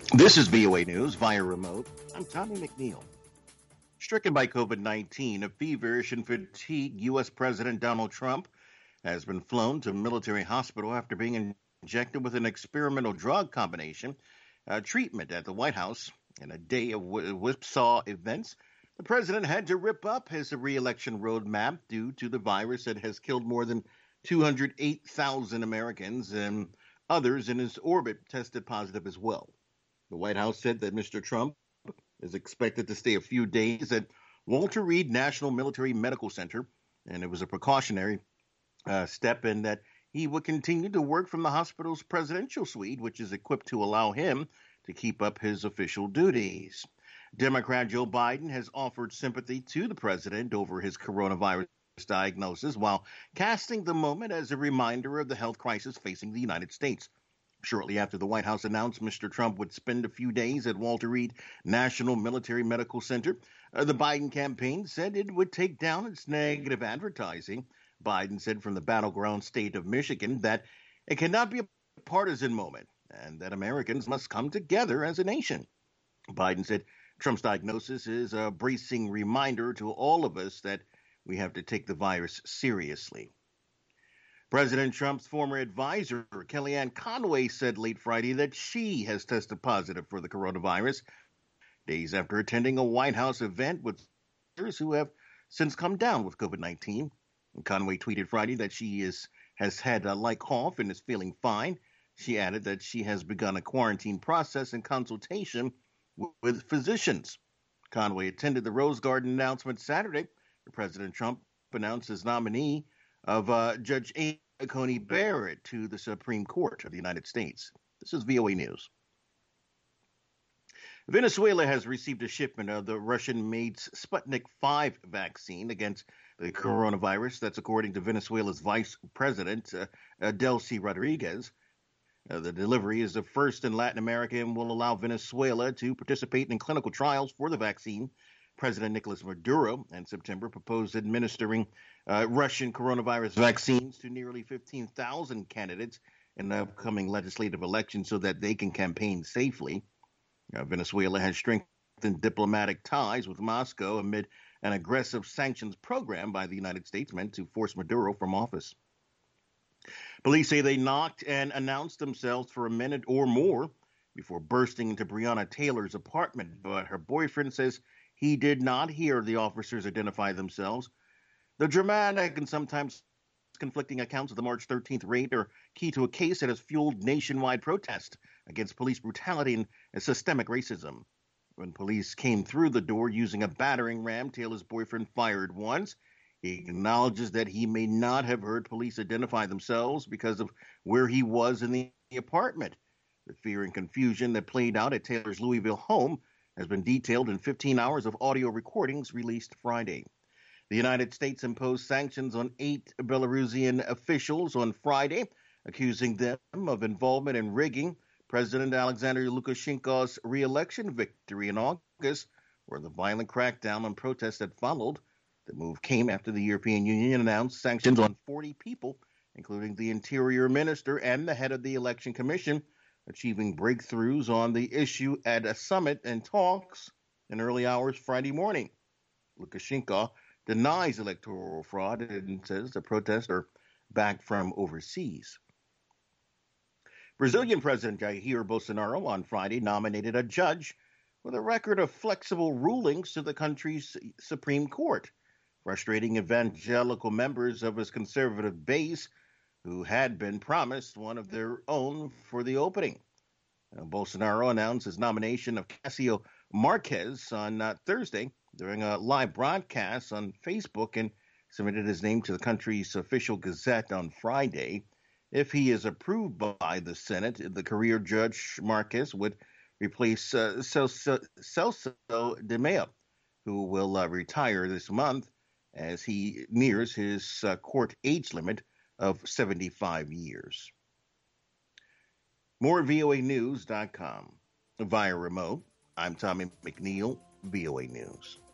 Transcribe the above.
This is VOA News via remote. I'm Tommy McNeil. Stricken by COVID 19, a feverish and fatigued U.S. President Donald Trump has been flown to a military hospital after being injected with an experimental drug combination treatment at the White House. In a day of whipsaw events, the president had to rip up his reelection roadmap due to the virus that has killed more than 208,000 Americans, and others in his orbit tested positive as well. The White House said that Mr. Trump is expected to stay a few days at Walter Reed National Military Medical Center, and it was a precautionary step in that he would continue to work from the hospital's presidential suite, which is equipped to allow him to keep up his official duties. Democrat Joe Biden has offered sympathy to the president over his coronavirus diagnosis while casting the moment as a reminder of the health crisis facing the United States. Shortly after the White House announced Mr. Trump would spend a few days at Walter Reed National Military Medical Center, the Biden campaign said it would take down its negative advertising. Biden said from the battleground state of Michigan that it cannot be a partisan moment and that Americans must come together as a nation. Biden said Trump's diagnosis is a bracing reminder to all of us that we have to take the virus seriously. President Trump's former advisor, Kellyanne Conway, said late Friday that she has tested positive for the coronavirus, days after attending a White House event with others who have since come down with COVID-19. Conway tweeted Friday that she has had a light cough and is feeling fine. She added that she has begun a quarantine process in consultation with physicians. Conway attended the Rose Garden announcement Saturday. President Trump announced his nominee of Judge Amy Coney Barrett to the Supreme Court of the United States. This is VOA News. Venezuela has received a shipment of the Russian-made Sputnik V vaccine against the coronavirus. That's according to Venezuela's Vice President, Delcy Rodriguez. The delivery is the first in Latin America and will allow Venezuela to participate in clinical trials for the vaccine. President Nicolas Maduro in September proposed administering Russian coronavirus vaccines to nearly 15,000 candidates in the upcoming legislative election so that they can campaign safely. Venezuela has strengthened diplomatic ties with Moscow amid an aggressive sanctions program by the United States meant to force Maduro from office. Police say they knocked and announced themselves for a minute or more before bursting into Breonna Taylor's apartment, but her boyfriend says he did not hear the officers identify themselves. The dramatic and sometimes conflicting accounts of the March 13th raid are key to a case that has fueled nationwide protest against police brutality and systemic racism. When police came through the door using a battering ram, Taylor's boyfriend fired once. He acknowledges that he may not have heard police identify themselves because of where he was in the apartment. The fear and confusion that played out at Taylor's Louisville home has been detailed in 15 hours of audio recordings released Friday. The United States imposed sanctions on 8 Belarusian officials on Friday, accusing them of involvement in rigging President Alexander Lukashenko's re-election victory in August, where the violent crackdown on protests that followed. The move came after the European Union announced sanctions on 40 people, including the Interior Minister and the head of the Election Commission, achieving breakthroughs on the issue at a summit and talks in early hours Friday morning. Lukashenko denies electoral fraud and says the protests are back from overseas. Brazilian President Jair Bolsonaro on Friday nominated a judge with a record of flexible rulings to the country's Supreme Court, frustrating evangelical members of his conservative base who had been promised one of their own for the opening. Bolsonaro announced his nomination of Cassio Marquez on Thursday during a live broadcast on Facebook and submitted his name to the country's official gazette on Friday. If he is approved by the Senate, the career judge Marquez would replace Celso de Mello, who will retire this month as he nears his court age limit of 75 years. More VOAnews.com. Via remote, I'm Tommy McNeil, VOA News.